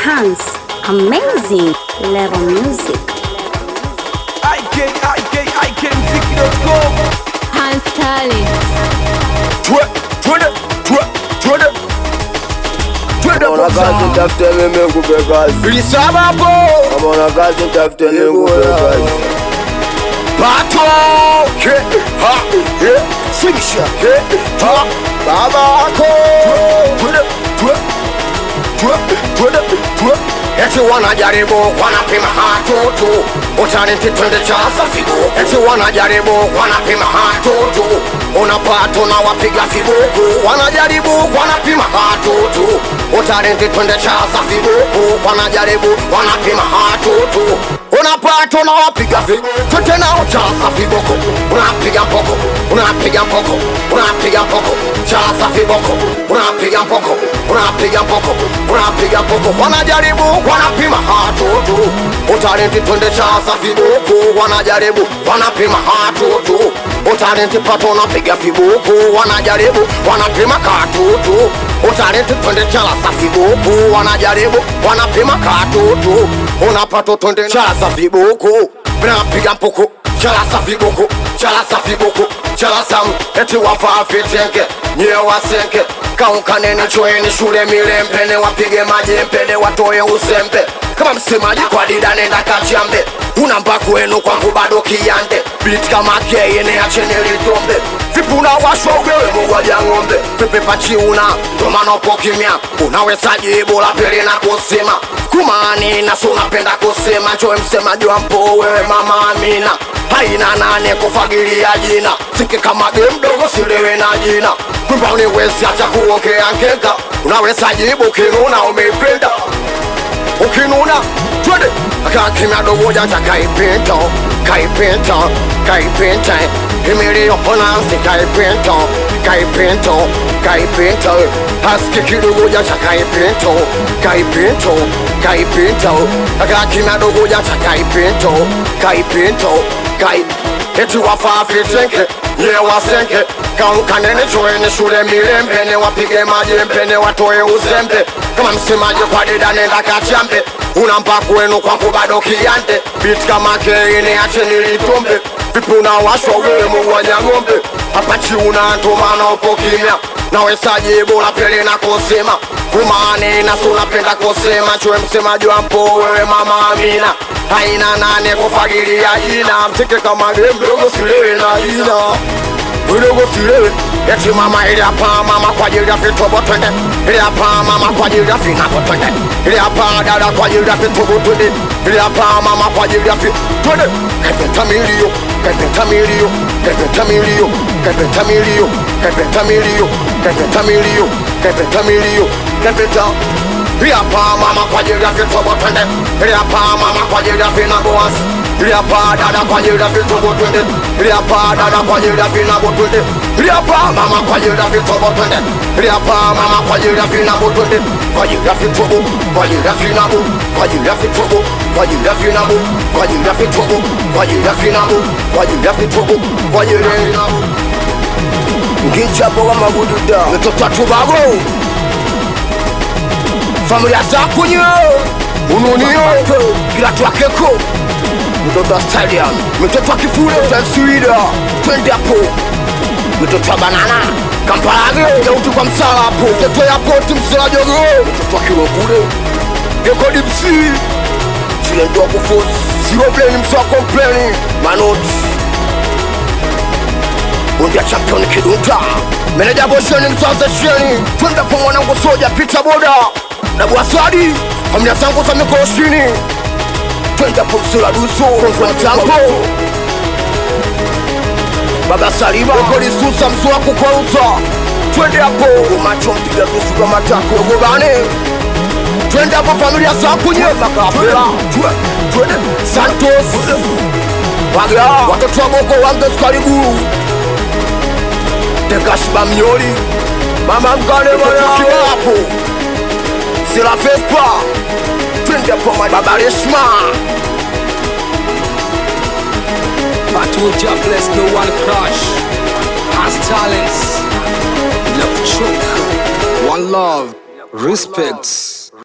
Hans, amazing level music. IKMZiki.com. Hans Talent. Ona kazi tafute mimi nikupe kazi. Bilisaba hapo. Ona kazi tafute mimi nikupe kazi. Pato. Finisha. Babako. Eti wanajaribu wanapima hatutu utalenti twende cha safibu. Eti wanajaribu wanapima hatutu unapata na wapiga fibuku. Wanajaribu wanapima hatutu utalenti twende cha safibu. Wanajaribu wanapima hatutu unapata na wapiga fibuku. Tena uchasa fibuku unapiga mpoko unapiga mpoko unapiga mpoko cha safibuku unapiga mpoko unapiga mpoko unapiga mpoko. Wanajaribu wanapima hatutu utalenti twende cha safibuku. Wanajaribu wanapima hatutu utalenti pato unapiga fibuku. Wanajaribu wanapima katutu utalenti twende cha safibuku. Wanajaribu wanapima katutu unapato twende cha safibuku. Unapiga mpoko chala safibuku chala safibuku chala samu. Eti wafaa fitenge nye wasenke kaunkaneni choeni shule milempene wapige maji mpene watoe usempe. Kama msemaji kwa dida nenda kachambe unamba kwenu kwangu bado kiyande. Beat kama keyene achene litombe vipuna washwa ugewe mugwaja ngombe. Pepe pachiuna tomano pokimya unaweza jibu la pili na kusema kumani na unapenda kusema choe msemaji wa mpo wewe mama Amina. Haina nane kufagilia jina siki kama game dogo silewe na jina. Kumba uniwezi acha kuongea ngenga unaweza jibu kinuna umeipenda ukinuna twende akakimya dogo jaja kaipinto kaipinto kaipinto himilio honansi kaipinto kaipinto kaipinto haski kidogo jaja kaipinto kaipinto kaipinto akakimya dogo jaja kaipinto kaipinto kai. Eti wafaa fitenke ye wasenke kaunkanene choeni shule milempene wapige maji mpene watoe uzembe. Kama msemaji kwa dida nenda kachambe unampa kwenu kwangu bado kiyande. Beat kama keine acheni litombe vipuna washwa ugewe mugwaja ngombe. Hapa chiuna ntomana upo kimya naweza jibu la pili na kusema kumani na unapenda kusema choe msemaji wa mpo wewe mama Amina. Haina nane kufagilia jina msike kama game dogo silewe na jina udogo silewe. Eti mama ili hapa mama kwa ajili ya vitobo twende. Ili hapa mama kwa ajili ya vinabo twende. Ili hapa dada kwa ajili ya vitobo twende. Ili hapa mama kwa ajili ya twende. Kepeta milio, kepeta milio, kepeta milio, kepeta milio, kepeta milio, kepeta milio, kepeta milio, kepeta. Ili hapa mama kwa ajili ya vitobo twende. Ili hapa mama kwa ajili ya vinabo wasi. Ili hapa dada kwa ajili ya vitobo twende. Ili hapa dada kwa ajili ya vinabo twende. Ili hapa mama kwa ajili ya vitobo twende. Ili hapa mama kwa ajili ya vinabo twende. Kwa ajili ya vitobo, kwa ajili ya vinabo, kwa ajili ya vitobo, kwa ajili ya vinabo, kwa ajili ya vitobo, kwa ajili ya vinabo, kwa ajili ya vitobo, kwa ajili ya vinabo. Ngichapo kama gududa. Mtoto tubago familia zako nyo ununio kila tuakeko mtoto wa stadium mtoto wa kifule utaswida twende hapo. Mtoto wa banana Kampalage ya utu kwa msala hapo. Mtoto ya poti msala jogo mtoto wa kirokule yoko dipsi chile ndo kufosi zero blame msala complain manoti undia champion kidunta meneja bosheni msala zesheni. Twende kwa mwanangu soja pita boda na buasadi familia zangu za mikoshini. Twende kwa msala duso kwa mtango Baba Salima kodi susa msuwa kukwaruza. Twende hapo macho mpiga rusu kwa matako gobane. Twende hapo familia zako nye makafela. Twende Santos Wagia watoto wa boko wange skaribu Tekashiba mnyoli mama mkane mwana hapo Sila Vespa. Twende hapo Baba Reshma. I told you bless no one crush. Has talents, love choke, one love, respect.